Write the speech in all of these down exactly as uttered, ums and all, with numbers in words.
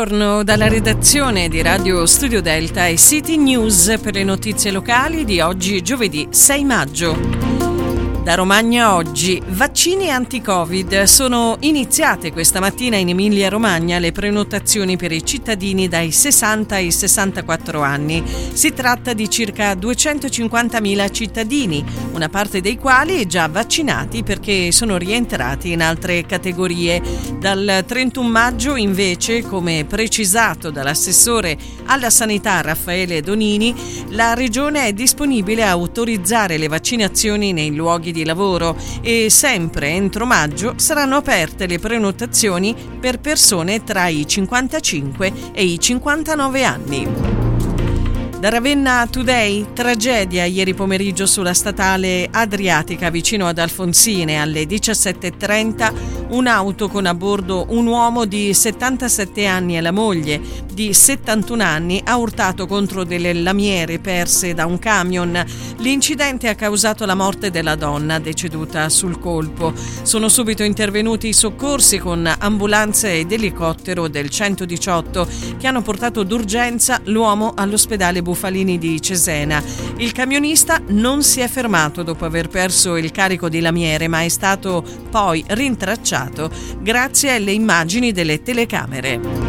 Buongiorno dalla redazione di Radio Studio Delta e City News per le notizie locali di oggi, giovedì sei maggio. Da Romagna oggi, vaccini anti-Covid. Sono iniziate questa mattina in Emilia-Romagna le prenotazioni per i cittadini dai sessanta ai sessantaquattro anni. Si tratta di circa duecentocinquantamila cittadini, una parte dei quali è già vaccinati perché sono rientrati in altre categorie. Dal trentuno maggio, invece, come precisato dall'assessore alla sanità Raffaele Donini, la Regione è disponibile a autorizzare le vaccinazioni nei luoghi di lavoro e sempre entro maggio saranno aperte le prenotazioni per persone tra i cinquantacinque e i cinquantanove anni. Da Ravenna Today, tragedia ieri pomeriggio sulla statale Adriatica vicino ad Alfonsine alle diciassette e trenta. Un'auto con a bordo un uomo di settantasette anni e la moglie di settantuno anni ha urtato contro delle lamiere perse da un camion. L'incidente ha causato la morte della donna deceduta sul colpo. Sono subito intervenuti i soccorsi con ambulanze ed elicottero del centodiciotto che hanno portato d'urgenza l'uomo all'ospedale Bufalini di Cesena. Il camionista non si è fermato dopo aver perso il carico di lamiere, ma è stato poi rintracciato grazie alle immagini delle telecamere.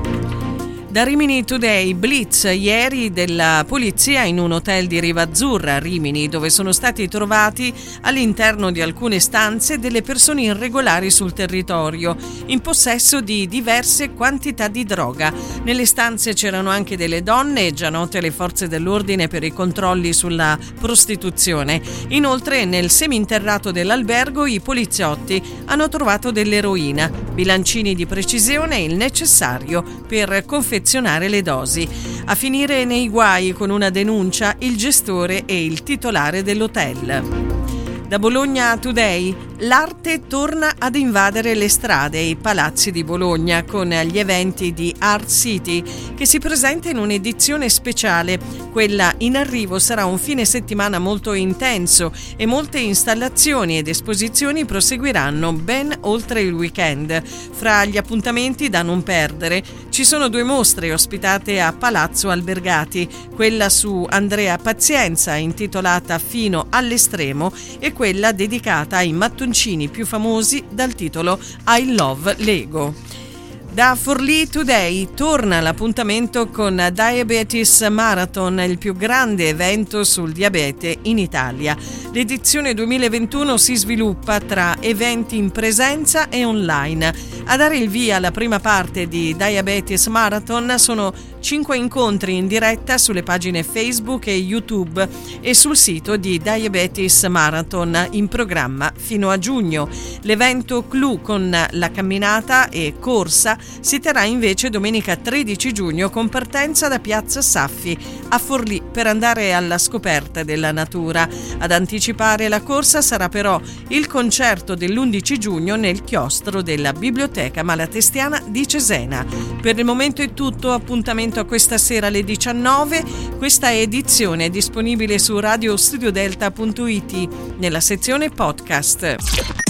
Da Rimini Today, blitz ieri della polizia in un hotel di Riva Azzurra a Rimini, dove sono stati trovati all'interno di alcune stanze delle persone irregolari sul territorio, in possesso di diverse quantità di droga. Nelle stanze c'erano anche delle donne, già note alle forze dell'ordine per i controlli sulla prostituzione. Inoltre, nel seminterrato dell'albergo, i poliziotti hanno trovato dell'eroina, bilancini di precisione e il necessario per confezionare le dosi. A finire nei guai con una denuncia il gestore e il titolare dell'hotel. Da Bologna Today, l'arte torna ad invadere le strade e i palazzi di Bologna con gli eventi di Art City che si presenta in un'edizione speciale. Quella in arrivo sarà un fine settimana molto intenso e molte installazioni ed esposizioni proseguiranno ben oltre il weekend. Fra gli appuntamenti da non perdere ci sono due mostre ospitate a Palazzo Albergati, quella su Andrea Pazienza intitolata Fino all'estremo e quella dedicata ai mattoncini più famosi dal titolo I Love Lego. Da Forlì Today torna l'appuntamento con Diabetes Marathon, il più grande evento sul diabete in Italia. L'edizione duemilaventuno si sviluppa tra eventi in presenza e online. A dare il via alla prima parte di Diabetes Marathon sono cinque incontri in diretta sulle pagine Facebook e YouTube e sul sito di Diabetes Marathon in programma fino a giugno. L'evento clou con la camminata e corsa si terrà invece domenica tredici giugno con partenza da Piazza Saffi a Forlì per andare alla scoperta della natura. Ad anticipare la corsa sarà però il concerto dell'undici giugno nel chiostro della Biblioteca Malatestiana di Cesena. Per il momento è tutto, appuntamento a questa sera alle diciannove. Questa edizione è disponibile su radio studio delta punto it nella sezione podcast.